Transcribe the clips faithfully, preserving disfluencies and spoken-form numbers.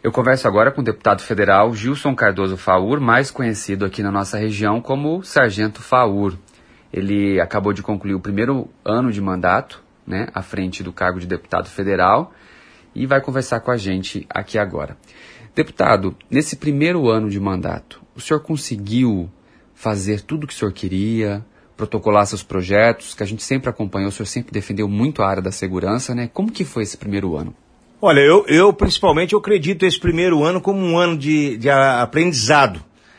Eu converso agora com o deputado federal Gilson Cardoso Faur, mais conhecido aqui na nossa região como Sargento Faur. Ele acabou de concluir o primeiro ano de mandato, né, à frente do cargo de deputado federal, e vai conversar com a gente aqui agora. Deputado, nesse primeiro ano de mandato, o senhor conseguiu fazer tudo o que o senhor queria, protocolar seus projetos, que a gente sempre acompanhou, o senhor sempre defendeu muito a área da segurança, né? Como que foi esse primeiro ano? Olha, eu, eu principalmente eu acredito esse primeiro ano como um ano de, de aprendizado.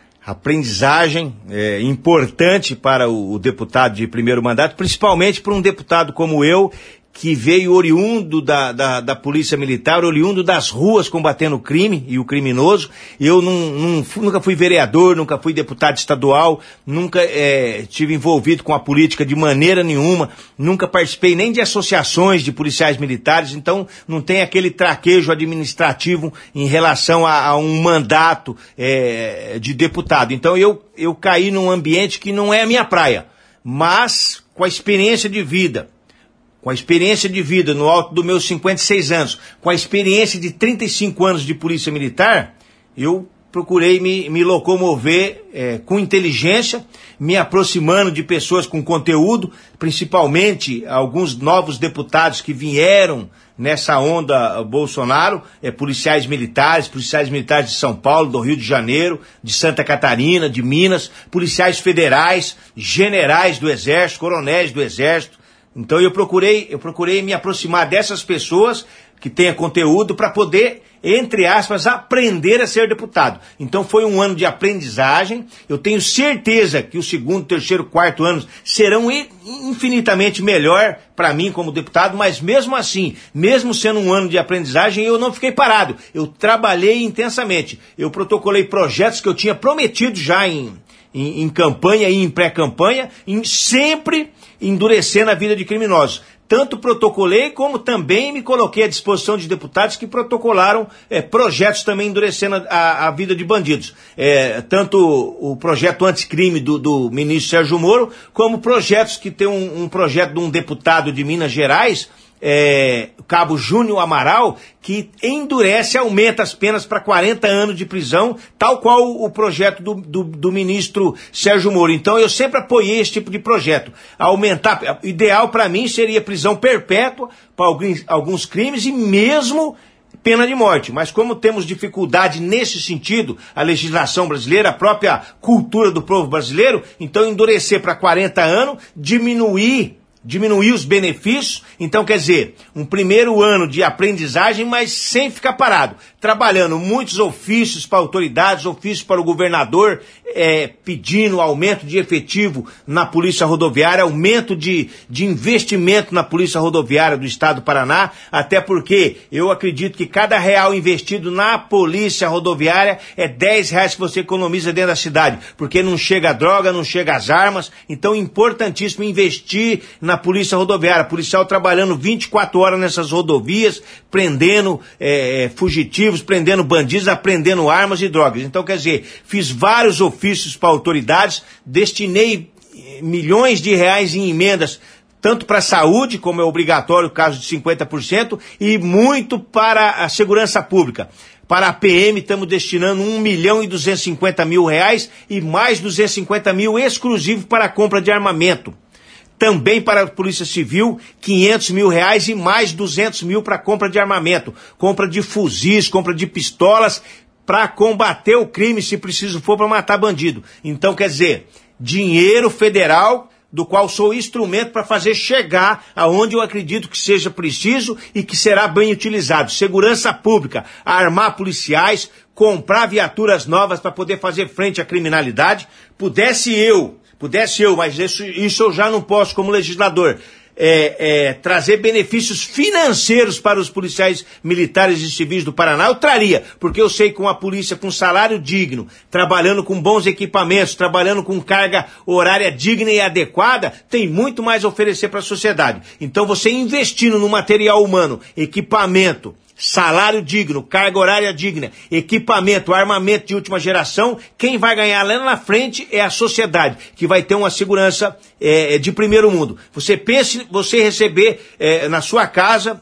Aprendizagem é, importante para o, o deputado de primeiro mandato, principalmente para um deputado como eu, que veio oriundo da, da, da Polícia Militar, oriundo das ruas combatendo o crime e o criminoso. Eu não, não, nunca fui vereador, nunca fui deputado estadual, nunca é, tive envolvido com a política de maneira nenhuma, nunca participei nem de associações de policiais militares, então não tem aquele traquejo administrativo em relação a, a um mandato é, de deputado. Então eu, eu caí num ambiente que não é a minha praia, mas com a experiência de vida, com a experiência de vida no alto dos meus cinquenta e seis anos, com a experiência de trinta e cinco anos de polícia militar, eu procurei me, me locomover é, com inteligência, me aproximando de pessoas com conteúdo, principalmente alguns novos deputados que vieram nessa onda Bolsonaro, é, policiais militares, policiais militares de São Paulo, do Rio de Janeiro, de Santa Catarina, de Minas, policiais federais, generais do Exército, coronéis do Exército. Então eu procurei, eu procurei me aproximar dessas pessoas que tenham conteúdo para poder, entre aspas, aprender a ser deputado. Então foi um ano de aprendizagem. Eu tenho certeza que o segundo, terceiro, quarto anos serão infinitamente melhor para mim como deputado, mas mesmo assim, mesmo sendo um ano de aprendizagem, eu não fiquei parado. Eu trabalhei intensamente. Eu protocolei projetos que eu tinha prometido já em, em, em campanha e em pré-campanha, em sempre endurecendo a vida de criminosos. Tanto protocolei, como também me coloquei à disposição de deputados que protocolaram é, projetos também endurecendo a, a vida de bandidos. É, tanto o projeto anticrime do, do ministro Sérgio Moro, como projetos que tem um, um projeto de um deputado de Minas Gerais, É, Cabo Júnior Amaral, que endurece, aumenta as penas para quarenta anos de prisão, tal qual o projeto do, do, do ministro Sérgio Moro. Então eu sempre apoiei esse tipo de projeto. Aumentar, ideal para mim seria prisão perpétua para alguns, alguns crimes e mesmo pena de morte. Mas como temos dificuldade nesse sentido, a legislação brasileira, a própria cultura do povo brasileiro, então endurecer para quarenta anos, diminuir diminuir os benefícios. Então, quer dizer, um primeiro ano de aprendizagem, mas sem ficar parado, trabalhando muitos ofícios para autoridades, ofícios para o governador, é, pedindo aumento de efetivo na Polícia Rodoviária, aumento de, de investimento na Polícia Rodoviária do Estado do Paraná, até porque eu acredito que cada real investido na Polícia Rodoviária é dez reais que você economiza dentro da cidade, porque não chega a droga, não chega as armas. Então, importantíssimo investir na Polícia Rodoviária, policial trabalhando vinte e quatro horas nessas rodovias, prendendo é, fugitivos, prendendo bandidos, apreendendo armas e drogas. Então, quer dizer, fiz vários ofícios para autoridades, destinei milhões de reais em emendas, tanto para a saúde, como é obrigatório o caso de cinquenta por cento, e muito para a segurança pública. Para a P M estamos destinando um milhão e duzentos e cinquenta mil reais e mais duzentos e cinquenta mil exclusivo para a compra de armamento. Também para a Polícia Civil, quinhentos mil reais e mais duzentos mil para compra de armamento, compra de fuzis, compra de pistolas, para combater o crime, se preciso for, para matar bandido. Então, quer dizer, dinheiro federal, do qual sou instrumento para fazer chegar aonde eu acredito que seja preciso e que será bem utilizado. Segurança pública, armar policiais, comprar viaturas novas para poder fazer frente à criminalidade. Pudesse eu... Pudesse eu, mas isso, isso eu já não posso como legislador, é, é, trazer benefícios financeiros para os policiais militares e civis do Paraná, eu traria, porque eu sei que com a polícia com salário digno, trabalhando com bons equipamentos, trabalhando com carga horária digna e adequada, tem muito mais a oferecer para a sociedade. Então você investindo no material humano, equipamento, salário digno, carga horária digna, equipamento, armamento de última geração, quem vai ganhar lá na frente é a sociedade, que vai ter uma segurança é, de primeiro mundo. Você pense, você receber é, na sua casa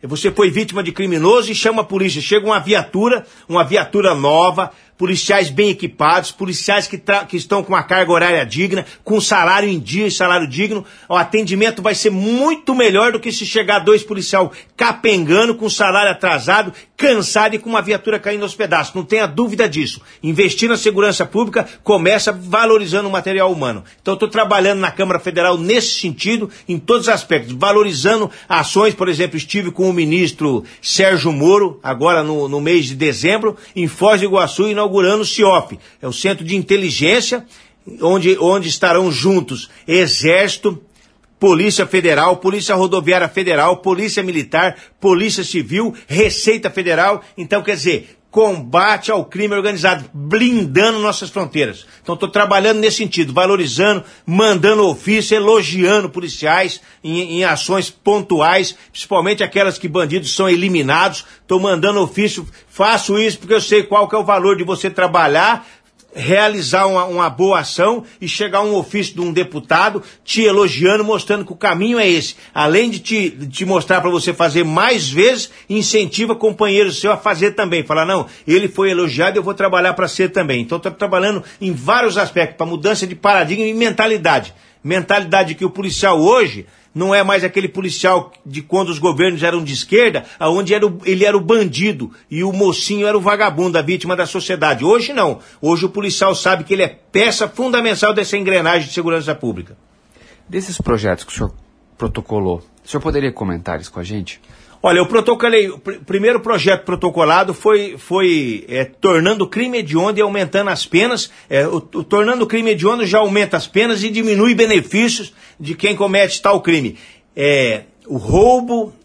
Você foi vítima de criminoso e chama a polícia. Chega uma viatura, uma viatura nova, policiais bem equipados, policiais que, que estão com uma carga horária digna, com salário em dia e salário digno. O atendimento vai ser muito melhor do que se chegar dois policiais capengando, com salário atrasado, cansado e com uma viatura caindo aos pedaços. Não tenha dúvida disso. Investir na segurança pública começa valorizando o material humano. Então, estou trabalhando na Câmara Federal nesse sentido, em todos os aspectos, valorizando ações. Por exemplo, estive com o ministro Sérgio Moro, agora no, no mês de dezembro, em Foz do Iguaçu, inaugurando o C I O F, é o Centro de Inteligência, onde, onde estarão juntos Exército, Polícia Federal, Polícia Rodoviária Federal, Polícia Militar, Polícia Civil, Receita Federal. Então, quer dizer, combate ao crime organizado, blindando nossas fronteiras. Então, estou trabalhando nesse sentido, valorizando, mandando ofício, elogiando policiais em, em ações pontuais, principalmente aquelas que bandidos são eliminados. Estou mandando ofício, faço isso porque eu sei qual que é o valor de você trabalhar, realizar uma, uma boa ação e chegar um ofício de um deputado te elogiando, mostrando que o caminho é esse. Além de te, de te mostrar para você fazer mais vezes, incentiva companheiro seu a fazer também. Falar, não, ele foi elogiado, eu vou trabalhar para ser também. Então estou trabalhando em vários aspectos, para mudança de paradigma e mentalidade. Mentalidade que o policial hoje não é mais aquele policial de quando os governos eram de esquerda, onde era o, ele era o bandido e o mocinho era o vagabundo, a vítima da sociedade. Hoje não. Hoje o policial sabe que ele é peça fundamental dessa engrenagem de segurança pública. Desses projetos que o senhor protocolou, o senhor poderia comentar isso com a gente? Olha, eu protocolei, o pr- primeiro projeto protocolado foi, foi é, tornando o crime hediondo e aumentando as penas. É, o, o tornando o crime hediondo já aumenta as penas e diminui benefícios de quem comete tal crime. É, o roubo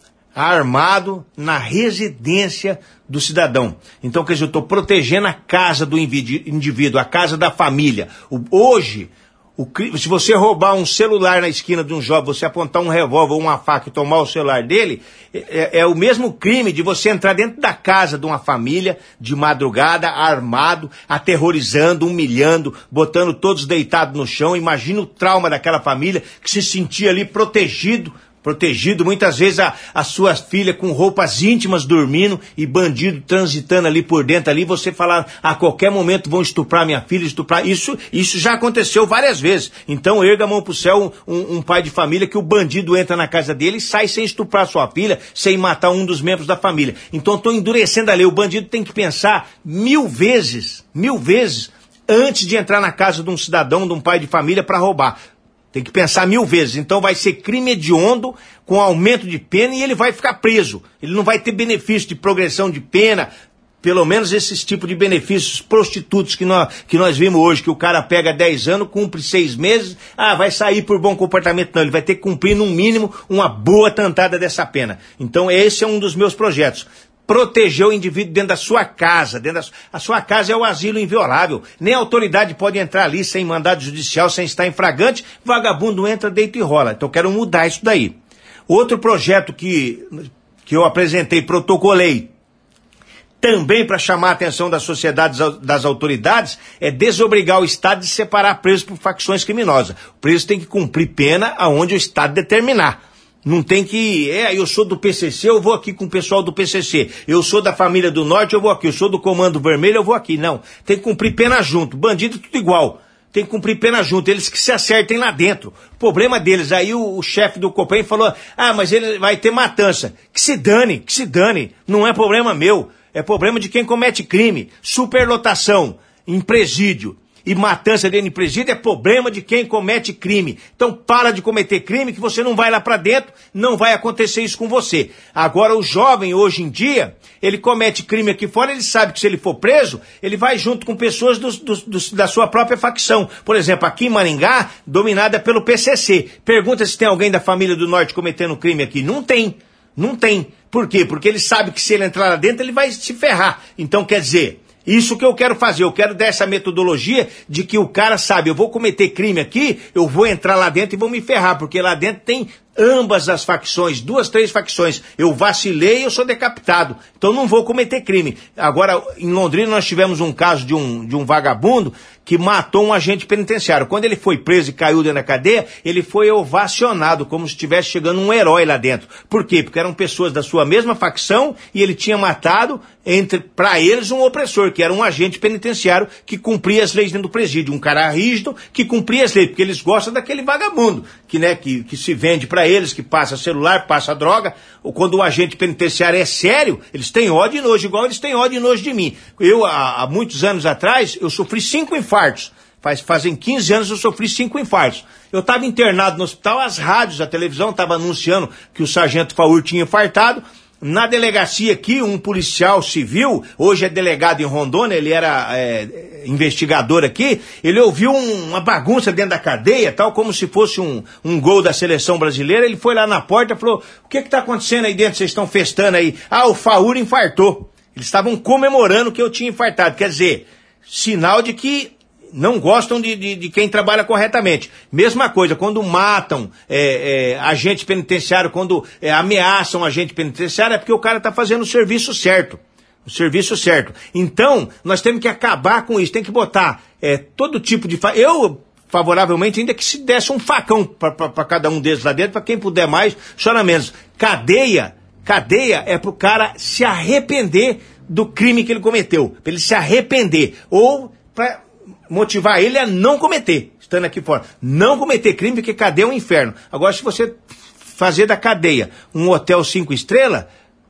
armado na residência do cidadão. Então, quer dizer, eu estou protegendo a casa do indivíduo, a casa da família. O, hoje... O, se você roubar um celular na esquina de um jovem, você apontar um revólver ou uma faca e tomar o celular dele, é, é o mesmo crime de você entrar dentro da casa de uma família, de madrugada, armado, aterrorizando, humilhando, botando todos deitados no chão. Imagina o trauma daquela família que se sentia ali protegido, protegido, muitas vezes a, a sua filha com roupas íntimas dormindo e bandido transitando ali por dentro ali, você falar, a qualquer momento vão estuprar minha filha, estuprar, isso, isso já aconteceu várias vezes. Então erga a mão pro céu um, um pai de família que o bandido entra na casa dele e sai sem estuprar sua filha, sem matar um dos membros da família. Então estou endurecendo a lei, o bandido tem que pensar mil vezes, mil vezes, antes de entrar na casa de um cidadão, de um pai de família para roubar. Tem que pensar mil vezes. Então vai ser crime hediondo com aumento de pena e ele vai ficar preso. Ele não vai ter benefício de progressão de pena, pelo menos esses tipos de benefícios prostitutos que nós, que nós vimos hoje, que o cara pega dez anos, cumpre seis meses, ah, vai sair por bom comportamento. Não, ele vai ter que cumprir no mínimo uma boa tantada dessa pena. Então esse é um dos meus projetos. Proteger o indivíduo dentro da sua casa. Dentro da su... A sua casa é o asilo inviolável. Nem a autoridade pode entrar ali sem mandado judicial, sem estar em flagrante. Vagabundo entra, deita e rola. Então eu quero mudar isso daí. Outro projeto que, que eu apresentei, protocolei, também para chamar a atenção da sociedade, das autoridades, é desobrigar o Estado de separar presos por facções criminosas. O preso tem que cumprir pena aonde o Estado determinar. Não tem que, é, eu sou do P C C, eu vou aqui com o pessoal do P C C. Eu sou da família do Norte, eu vou aqui. Eu sou do Comando Vermelho, eu vou aqui. Não, tem que cumprir pena junto. Bandido tudo igual. Tem que cumprir pena junto. Eles que se acertem lá dentro. O problema deles, aí o, o chefe do Copem falou, ah, mas ele vai ter matança. Que se dane, que se dane. Não é problema meu. É problema de quem comete crime. Superlotação em presídio e matança dentro de presídio é problema de quem comete crime. Então para de cometer crime que você não vai lá para dentro, não vai acontecer isso com você. Agora o jovem hoje em dia, ele comete crime aqui fora, ele sabe que se ele for preso, ele vai junto com pessoas do, do, do, da sua própria facção. Por exemplo, aqui em Maringá, dominada pelo P C C. Pergunta se tem alguém da família do Norte cometendo crime aqui. Não tem, não tem. Por quê? Porque ele sabe que se ele entrar lá dentro, ele vai se ferrar. Então quer dizer... Isso que eu quero fazer, eu quero dar essa metodologia de que o cara sabe, eu vou cometer crime aqui, eu vou entrar lá dentro e vou me ferrar, porque lá dentro tem ambas as facções, duas, três facções. Eu vacilei, eu sou decapitado. Então não vou cometer crime. Agora, em Londrina, nós tivemos um caso de um, de um vagabundo que matou um agente penitenciário. Quando ele foi preso e caiu dentro da cadeia, ele foi ovacionado, como se estivesse chegando um herói lá dentro. Por quê? Porque eram pessoas da sua mesma facção e ele tinha matado, entre para eles, um opressor, que era um agente penitenciário que cumpria as leis dentro do presídio. Um cara rígido que cumpria as leis, porque eles gostam daquele vagabundo, que, né, que, que se vende para eles, que passa celular, passa droga. Ou quando o agente penitenciário é sério, eles têm ódio e nojo, igual eles têm ódio e nojo de mim. Eu, há, há muitos anos atrás, eu sofri cinco infartos. Faz, fazem quinze anos eu sofri cinco infartos. Eu estava internado no hospital, as rádios, a televisão estava anunciando que o sargento Faur tinha infartado. Na delegacia aqui, um policial civil, hoje é delegado em Rondônia, ele era é, investigador aqui, ele ouviu um, uma bagunça dentro da cadeia, tal como se fosse um, um gol da seleção brasileira. Ele foi lá na porta e falou: o que está acontecendo aí dentro? Vocês estão festando aí? Ah, o Faur infartou. Eles estavam comemorando que eu tinha infartado. Quer dizer, sinal de que não gostam de, de, de quem trabalha corretamente. Mesma coisa, quando matam é, é, agente penitenciário, quando é, ameaçam agente penitenciário, é porque o cara está fazendo o serviço certo. O serviço certo. Então, nós temos que acabar com isso, tem que botar é, todo tipo de... Fa... Eu, favoravelmente, ainda que se desse um facão para cada um deles lá dentro, para quem puder mais, chora menos. Cadeia, cadeia é para o cara se arrepender do crime que ele cometeu, para ele se arrepender, ou para motivar ele a não cometer, estando aqui fora. Não cometer crime, porque cadeia é um inferno. Agora, se você fazer da cadeia um hotel cinco estrelas,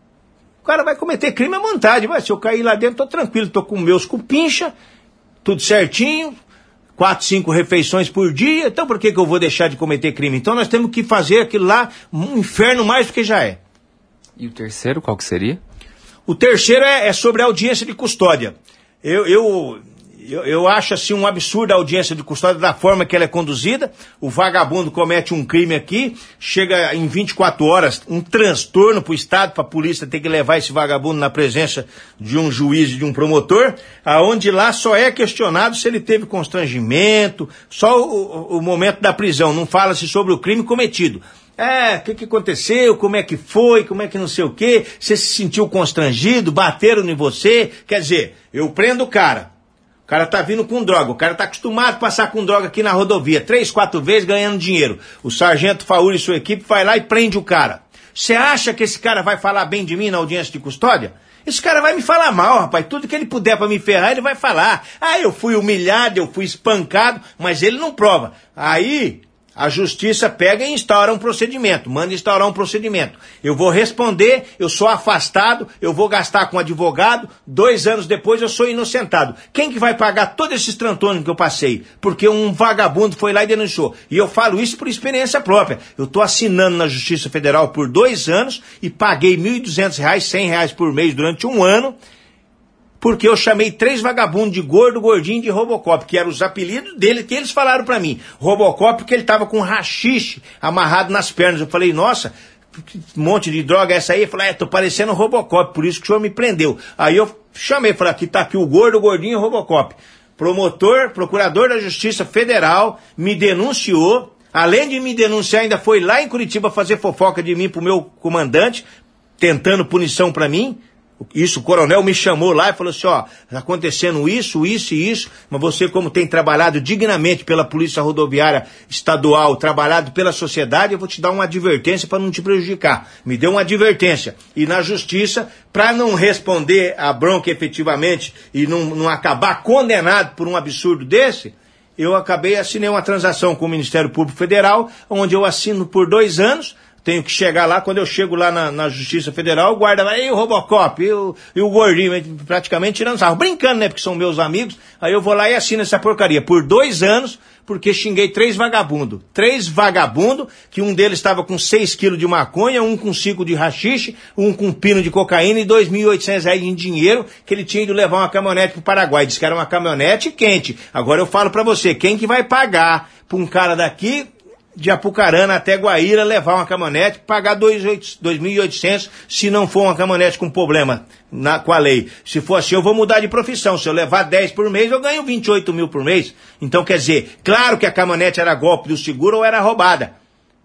o cara vai cometer crime à vontade. Mas se eu cair lá dentro, tô tranquilo, tô com meus cupincha, tudo certinho, quatro, cinco refeições por dia, então por que que eu vou deixar de cometer crime? Então nós temos que fazer aquilo lá um inferno mais do que já é. E o terceiro, qual que seria? O terceiro é, é sobre a audiência de custódia. Eu... eu Eu, eu acho assim um absurdo a audiência de custódia da forma que ela é conduzida. O vagabundo comete um crime aqui, chega em vinte e quatro horas, um transtorno para o Estado, para a polícia ter que levar esse vagabundo na presença de um juiz e de um promotor, aonde lá só é questionado se ele teve constrangimento, só o, o momento da prisão, não fala-se sobre o crime cometido. É, o que, que aconteceu, como é que foi, como é que não sei o quê, você se sentiu constrangido, bateram em você, quer dizer, eu prendo o cara. O cara tá vindo com droga, o cara tá acostumado a passar com droga aqui na rodovia, três, quatro vezes ganhando dinheiro. O sargento Faur e sua equipe vai lá e prende o cara. Você acha que esse cara vai falar bem de mim na audiência de custódia? Esse cara vai me falar mal, rapaz. Tudo que ele puder pra me ferrar, ele vai falar. Ah, eu fui humilhado, eu fui espancado, mas ele não prova. Aí a justiça pega e instaura um procedimento, manda instaurar um procedimento. Eu vou responder, eu sou afastado, eu vou gastar com advogado, dois anos depois eu sou inocentado. Quem que vai pagar todos esses transtornos que eu passei? Porque um vagabundo foi lá e denunciou. E eu falo isso por experiência própria. Eu estou assinando na Justiça Federal por dois anos e paguei mil e duzentos reais, cem reais por mês durante um ano, porque eu chamei três vagabundos de gordo, gordinho, de Robocop, que eram os apelidos dele, que eles falaram pra mim. Robocop porque ele tava com rachixe amarrado nas pernas. Eu falei, nossa, que monte de droga é essa aí? Ele falou, é, tô parecendo um Robocop, por isso que o senhor me prendeu. Aí eu chamei, falei, aqui tá aqui o gordo, o gordinho e o Robocop. Promotor, procurador da Justiça Federal, me denunciou. Além de me denunciar, ainda foi lá em Curitiba fazer fofoca de mim pro meu comandante, tentando punição pra mim. Isso, o coronel me chamou lá e falou assim, ó, tá acontecendo isso, isso e isso, mas você, como tem trabalhado dignamente pela Polícia Rodoviária Estadual, trabalhado pela sociedade, eu vou te dar uma advertência para não te prejudicar. Me deu uma advertência. E na justiça, para não responder a bronca efetivamente e não, não acabar condenado por um absurdo desse, eu acabei, assinei uma transação com o Ministério Público Federal, onde eu assino por dois anos, tenho que chegar lá, quando eu chego lá na, na Justiça Federal, o guarda vai, e o Robocop, e o, e o gordinho, praticamente tirando sarro, brincando, né, porque são meus amigos, aí eu vou lá e assino essa porcaria, por dois anos, porque xinguei três vagabundos, três vagabundos, que um deles estava com seis quilos de maconha, um com cinco de rachixe, um com pino de cocaína e dois mil e oitocentos reais em dinheiro, que ele tinha ido levar uma caminhonete pro Paraguai, disse que era uma caminhonete quente. Agora eu falo pra você, quem que vai pagar pra um cara daqui de Apucarana até Guaíra, levar uma caminhonete, pagar dois mil e oitocentos se não for uma caminhonete com problema na, com a lei. Se for assim, eu vou mudar de profissão. Se eu levar dez por mês, eu ganho vinte e oito mil por mês. Então, quer dizer, claro que a caminhonete era golpe do seguro ou era roubada.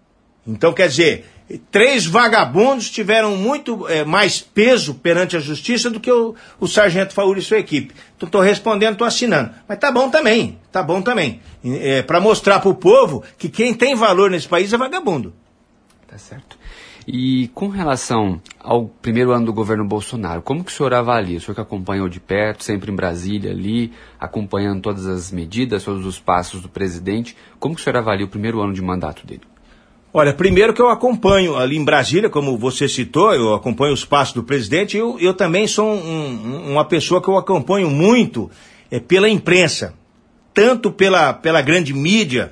Então, quer dizer, três vagabundos tiveram muito é, mais peso perante a justiça do que o, o sargento Faúr e sua equipe. Então, estou respondendo, estou assinando. Mas tá bom também, tá bom também. É, para mostrar para o povo que quem tem valor nesse país é vagabundo. Tá certo. E com relação ao primeiro ano do governo Bolsonaro, como que o senhor avalia? O senhor que acompanhou de perto, sempre em Brasília ali, acompanhando todas as medidas, todos os passos do presidente, como que o senhor avalia o primeiro ano de mandato dele? Olha, primeiro que eu acompanho ali em Brasília, como você citou, eu acompanho os passos do presidente, e eu, eu também sou um, uma pessoa que eu acompanho muito é, pela imprensa, tanto pela, pela grande mídia,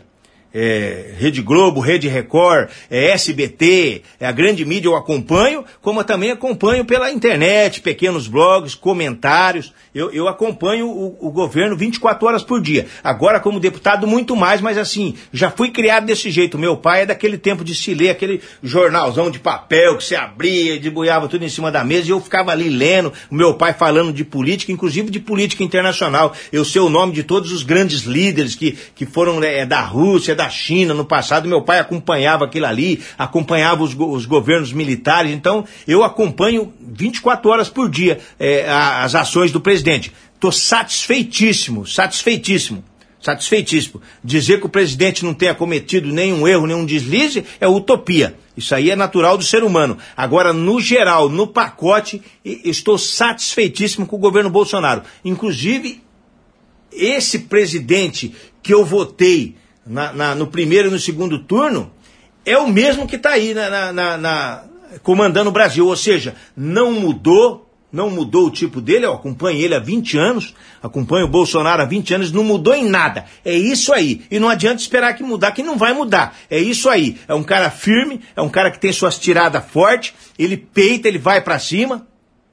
É, Rede Globo, Rede Record, é, S B T, é, a grande mídia eu acompanho, como eu também acompanho pela internet, pequenos blogs, comentários, eu, eu acompanho o, o governo vinte e quatro horas por dia, agora como deputado muito mais, mas assim, já fui criado desse jeito, meu pai é daquele tempo de se ler, aquele jornalzão de papel que você abria, debuiava tudo em cima da mesa e eu ficava ali lendo, o meu pai falando de política, inclusive de política internacional, eu sei o nome de todos os grandes líderes que, que foram é, da Rússia, da da China no passado, meu pai acompanhava aquilo ali, acompanhava os, os governos militares, então eu acompanho vinte e quatro horas por dia é, as ações do presidente. Estou satisfeitíssimo, satisfeitíssimo, satisfeitíssimo. Dizer que o presidente não tenha cometido nenhum erro, nenhum deslize, é utopia. Isso aí é natural do ser humano. Agora, no geral, no pacote, estou satisfeitíssimo com o governo Bolsonaro. Inclusive, esse presidente que eu votei Na, na, no primeiro e no segundo turno, é o mesmo que está aí na, na, na, na, comandando o Brasil, ou seja, não mudou, não mudou o tipo dele, eu acompanho ele há vinte anos, acompanho o Bolsonaro há vinte anos, não mudou em nada, é isso aí, e não adianta esperar que mudar, que não vai mudar, é isso aí, é um cara firme, é um cara que tem suas tiradas fortes, ele peita, ele vai para cima.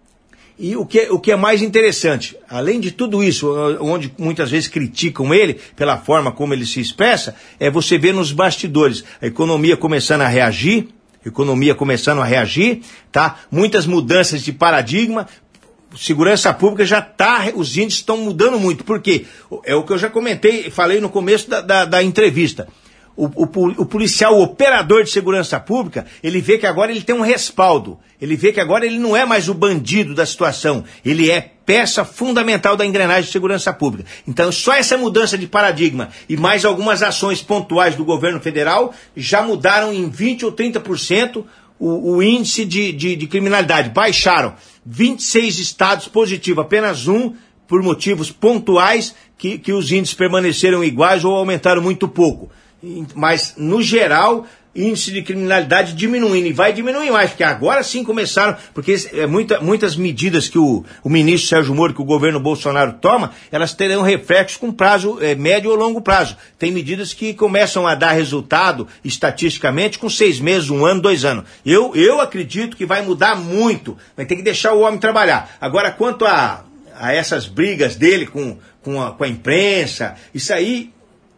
E o que, o que é mais interessante, além de tudo isso, onde muitas vezes criticam ele pela forma como ele se expressa, é você ver nos bastidores a economia começando a reagir, economia começando a reagir, tá? Muitas mudanças de paradigma, segurança pública já está, os índices estão mudando muito, porque é o que eu já comentei, falei no começo da, da, da entrevista. O, o, o policial, o operador de segurança pública, ele vê que agora ele tem um respaldo. Ele vê que agora ele não é mais o bandido da situação. Ele é peça fundamental da engrenagem de segurança pública. Então, só essa mudança de paradigma e mais algumas ações pontuais do governo federal já mudaram em vinte ou trinta por cento o, o índice de, de, de criminalidade. Baixaram vinte e seis estados positivos, apenas um por motivos pontuais que, que os índices permaneceram iguais ou aumentaram muito pouco. Mas, no geral, índice de criminalidade diminuindo, e vai diminuir mais, porque agora sim começaram, porque é, muita, muitas medidas que o, o ministro Sérgio Moro, que o governo Bolsonaro toma, elas terão reflexos com prazo é, médio ou longo prazo. Tem medidas que começam a dar resultado, estatisticamente, com seis meses, um ano, dois anos. Eu, eu acredito que vai mudar muito, vai ter que deixar o homem trabalhar. Agora, quanto a, a essas brigas dele com, com, a, com a imprensa, isso aí...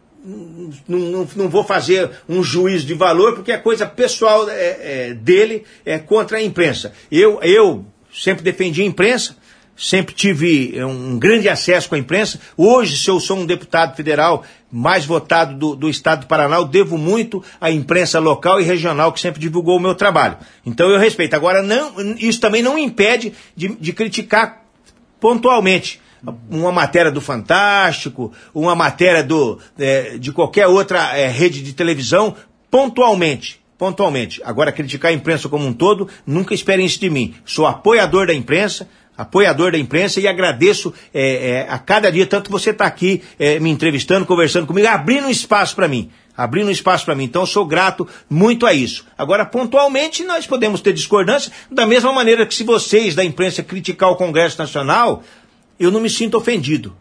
Não, não, não vou fazer um juízo de valor, porque a coisa pessoal é, é, dele é contra a imprensa. Eu, eu sempre defendi a imprensa, sempre tive um grande acesso com a imprensa. Hoje, se eu sou um deputado federal mais votado do, do estado do Paraná, eu devo muito à imprensa local e regional que sempre divulgou o meu trabalho. Então eu respeito. Agora, não, isso também não impede de, de criticar pontualmente. Uma matéria do Fantástico, uma matéria do, é, de qualquer outra é, rede de televisão, pontualmente, pontualmente. Agora, criticar a imprensa como um todo, nunca esperem isso de mim. Sou apoiador da imprensa, apoiador da imprensa e agradeço é, é, a cada dia, tanto você está aqui é, me entrevistando, conversando comigo, abrindo um espaço para mim. Abrindo um espaço para mim. Então, eu sou grato muito a isso. Agora, pontualmente, nós podemos ter discordância, da mesma maneira que se vocês da imprensa criticar o Congresso Nacional, eu não me sinto ofendido,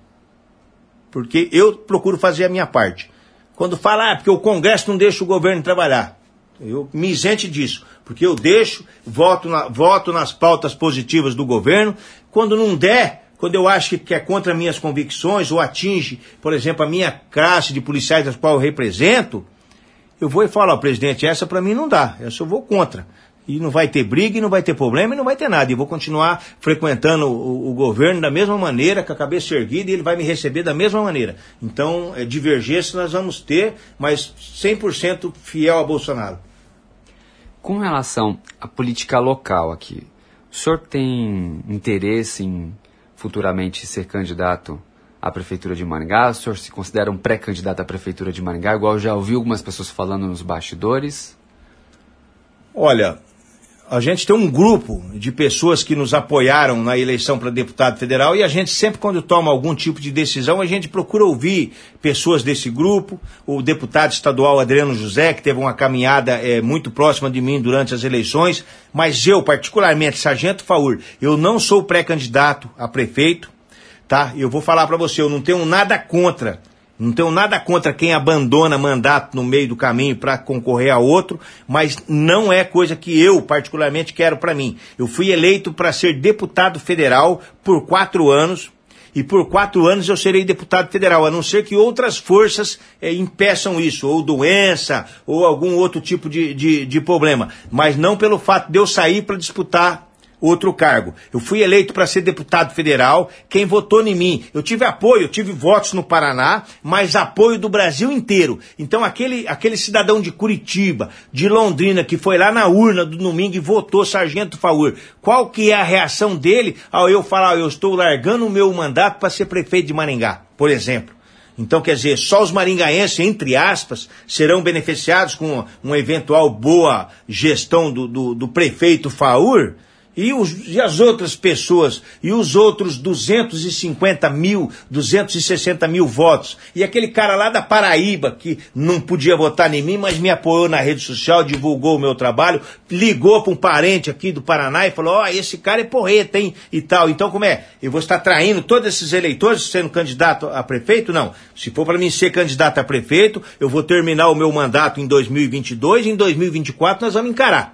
porque eu procuro fazer a minha parte. Quando fala, ah, porque o Congresso não deixa o governo trabalhar, eu me isente disso, porque eu deixo, voto, na, voto nas pautas positivas do governo. Quando não der, quando eu acho que, que é contra minhas convicções ou atinge, por exemplo, a minha classe de policiais das quais eu represento, eu vou e falo ao presidente, essa para mim não dá, essa eu vou contra. E não vai ter briga, e não vai ter problema, e não vai ter nada. E vou continuar frequentando o, o governo da mesma maneira, com a cabeça erguida, e ele vai me receber da mesma maneira. Então, é, divergência nós vamos ter, mas cem por cento fiel a Bolsonaro. Com relação à política local aqui, o senhor tem interesse em futuramente ser candidato à Prefeitura de Maringá? O senhor se considera um pré-candidato à Prefeitura de Maringá, igual eu já ouvi algumas pessoas falando nos bastidores? Olha, a gente tem um grupo de pessoas que nos apoiaram na eleição para deputado federal e a gente sempre, quando toma algum tipo de decisão, a gente procura ouvir pessoas desse grupo. O deputado estadual Adriano José, que teve uma caminhada é, muito próxima de mim durante as eleições, mas eu, particularmente, Sargento Faur, eu não sou pré-candidato a prefeito, tá? Eu vou falar para você, eu não tenho nada contra Não tenho nada contra quem abandona mandato no meio do caminho para concorrer a outro, mas não é coisa que eu particularmente quero para mim. Eu fui eleito para ser deputado federal por quatro anos, e por quatro anos eu serei deputado federal, a não ser que outras forças é, impeçam isso, ou doença, ou algum outro tipo de, de, de problema, mas não pelo fato de eu sair para disputar outro cargo. Eu fui eleito para ser deputado federal, quem votou em mim, eu tive apoio, eu tive votos no Paraná, mas apoio do Brasil inteiro. Então aquele, aquele cidadão de Curitiba, de Londrina, que foi lá na urna do domingo e votou Sargento Faur, qual que é a reação dele ao eu falar, eu estou largando o meu mandato para ser prefeito de Maringá, por exemplo? Então, quer dizer, só os maringaenses, entre aspas, serão beneficiados com uma eventual boa gestão do, do, do prefeito Faur? E, os, e as outras pessoas, e os outros duzentos e cinquenta mil, duzentos e sessenta mil votos, e aquele cara lá da Paraíba, que não podia votar em mim, mas me apoiou na rede social, divulgou o meu trabalho, ligou para um parente aqui do Paraná e falou, ó, oh, esse cara é porreta, hein, e tal. Então, como é? Eu vou estar traindo todos esses eleitores sendo candidato a prefeito? Não. Se for para mim ser candidato a prefeito, eu vou terminar o meu mandato em dois mil e vinte e dois, e em dois mil e vinte e quatro nós vamos encarar.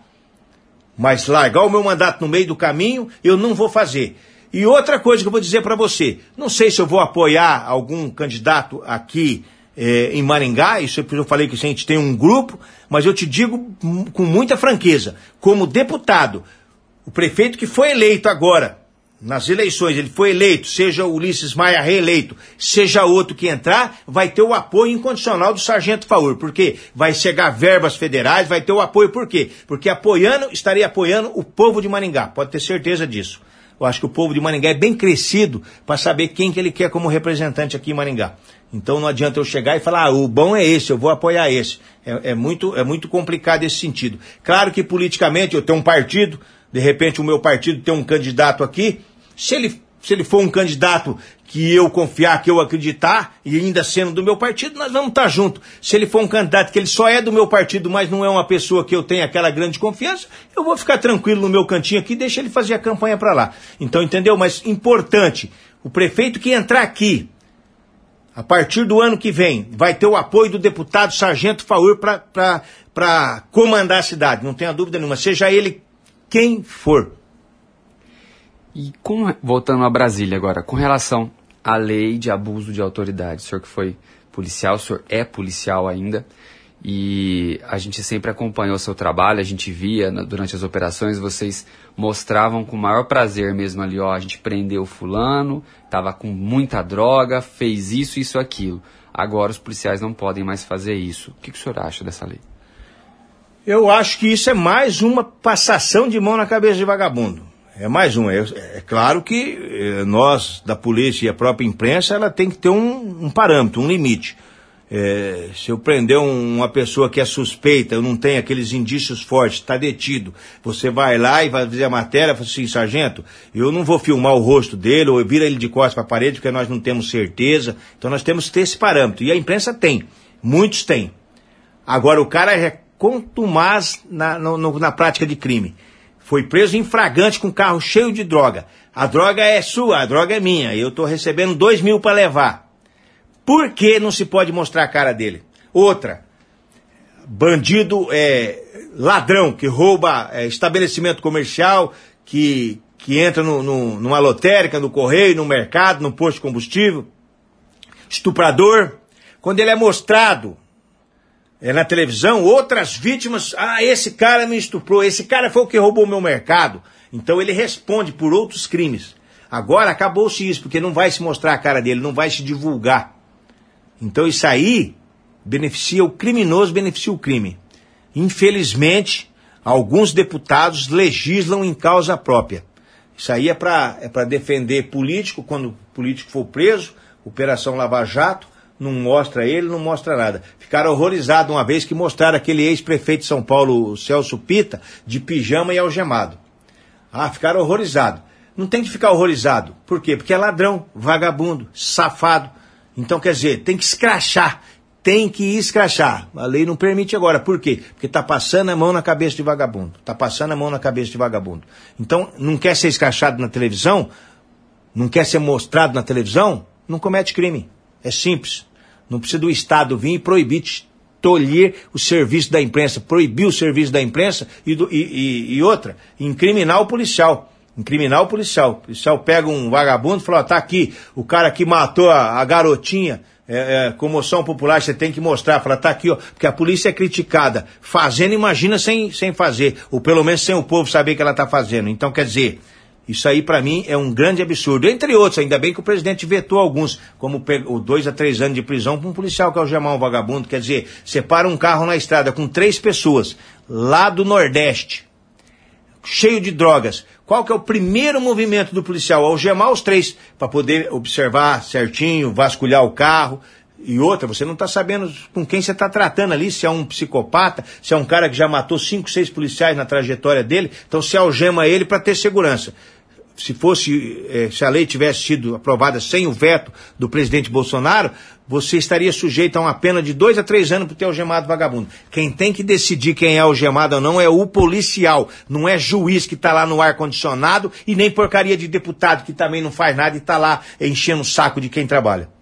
Mas largar o meu mandato no meio do caminho, eu não vou fazer. E outra coisa que eu vou dizer para você, não sei se eu vou apoiar algum candidato aqui eh, em Maringá, isso eu falei que a gente tem um grupo, mas eu te digo com muita franqueza, como deputado, o prefeito que foi eleito agora, nas eleições, ele foi eleito, seja o Ulisses Maia reeleito, seja outro que entrar, vai ter o apoio incondicional do Sargento Faur, porque vai chegar verbas federais, vai ter o apoio, por quê? Porque apoiando, estaria apoiando o povo de Maringá, pode ter certeza disso. Eu acho que o povo de Maringá é bem crescido para saber quem que ele quer como representante aqui em Maringá. Então não adianta eu chegar e falar, ah, o bom é esse, eu vou apoiar esse. É, é, muito, é muito complicado esse sentido. Claro que politicamente eu tenho um partido, de repente o meu partido tem um candidato aqui, se ele, se ele for um candidato que eu confiar, que eu acreditar, e ainda sendo do meu partido, nós vamos estar juntos. Se ele for um candidato que ele só é do meu partido, mas não é uma pessoa que eu tenho aquela grande confiança, eu vou ficar tranquilo no meu cantinho aqui e deixa ele fazer a campanha para lá. Então, entendeu? Mas importante, o prefeito que entrar aqui, a partir do ano que vem, vai ter o apoio do deputado Sargento Faur para comandar a cidade, não tenha dúvida nenhuma, seja ele quem for. E com, voltando a Brasília agora, com relação à lei de abuso de autoridade, o senhor que foi policial, o senhor é policial ainda, e a gente sempre acompanhou o seu trabalho, a gente via na, durante as operações, vocês mostravam com o maior prazer mesmo ali, ó, a gente prendeu fulano, estava com muita droga, fez isso, isso, aquilo. Agora os policiais não podem mais fazer isso. O que, que o senhor acha dessa lei? Eu acho que isso é mais uma passação de mão na cabeça de vagabundo. É mais uma. É, é claro que é, nós, da polícia e a própria imprensa, ela tem que ter um, um parâmetro, um limite. É, se eu prender um, uma pessoa que é suspeita, eu não tenho aqueles indícios fortes, está detido, você vai lá e vai fazer a matéria, fala assim, sargento, eu não vou filmar o rosto dele, ou vira ele de costas para a parede, porque nós não temos certeza. Então nós temos que ter esse parâmetro. E a imprensa tem. Muitos têm. Agora o cara é contumaz na, no, na prática de crime. Foi preso em flagrante com um carro cheio de droga. A droga é sua, a droga é minha. Eu estou recebendo dois mil para levar. Por que não se pode mostrar a cara dele? Outra, bandido é, ladrão que rouba é, estabelecimento comercial, que, que entra no, no, numa lotérica, no correio, no mercado, no posto de combustível. Estuprador. Quando ele é mostrado É, na televisão, outras vítimas, ah, esse cara me estuprou, esse cara foi o que roubou o meu mercado. Então ele responde por outros crimes. Agora acabou-se isso, porque não vai se mostrar a cara dele, não vai se divulgar. Então isso aí beneficia o criminoso, beneficia o crime. Infelizmente, Alguns deputados legislam em causa própria. Isso aí é para é para defender político, quando o político for preso, Operação Lava Jato, não mostra ele, não mostra nada. Ficaram horrorizados uma vez que mostraram aquele ex-prefeito de São Paulo, o Celso Pitta, de pijama e algemado. Ah, ficaram horrorizados. Não tem que ficar horrorizado. Por quê? Porque é ladrão, vagabundo, safado. Então, quer dizer, tem que escrachar. Tem que escrachar. A lei não permite agora. Por quê? Porque está passando a mão na cabeça de vagabundo. Está passando a mão na cabeça de vagabundo. Então, não quer ser escrachado na televisão? Não quer ser mostrado na televisão? Não comete crime. É simples. Não precisa do Estado vir e proibir, tolher o serviço da imprensa, proibir o serviço da imprensa e, do, e, e, e outra, incriminar o policial. Incriminar o policial. O policial pega um vagabundo e fala, ó, tá aqui, o cara que matou a, a garotinha, é, é, comoção popular, você tem que mostrar. Fala, tá aqui, ó, porque a polícia é criticada. Fazendo, imagina sem, sem fazer. Ou pelo menos sem o povo saber que ela tá fazendo. Então, quer dizer, isso aí pra mim é um grande absurdo. Entre outros, ainda bem que o presidente vetou alguns, como o dois a três anos de prisão para um policial que algemar um vagabundo. Quer dizer, separa um carro na estrada com três pessoas, lá do Nordeste, cheio de drogas. Qual que é o primeiro movimento do policial? Algemar os três, para poder observar certinho, vasculhar o carro. E outra, você não está sabendo com quem você está tratando ali, se é um psicopata, se é um cara que já matou cinco, seis policiais na trajetória dele. Então se algema ele para ter segurança. Se fosse, eh, se a lei tivesse sido aprovada sem o veto do presidente Bolsonaro, você estaria sujeito a uma pena de dois a três anos por ter algemado vagabundo. Quem tem que decidir quem é algemado ou não é o policial, não é juiz que está lá no ar-condicionado e nem porcaria de deputado que também não faz nada e está lá enchendo o saco de quem trabalha.